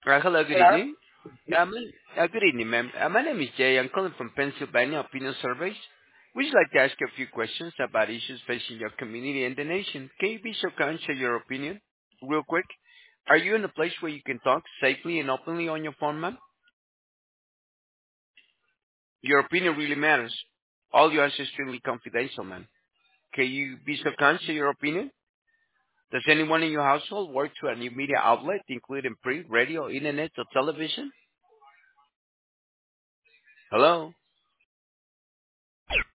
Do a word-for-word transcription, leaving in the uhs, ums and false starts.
Uh, hello, good Hello? evening. Um, uh, good evening, ma'am. Uh, my name is Jay. I'm calling from Pennsylvania Opinion Surveys. We'd like to ask you a few questions about issues facing your community and the nation. Can you be so kind to share your opinion real quick? Are you in a place where you can talk safely and openly on your phone, ma'am? Your opinion really matters. All yours is strictly confidential, ma'am. Can you be so kind to share your opinion? Does anyone in your household work to a new media outlet, including print, radio, internet, or television? Hello?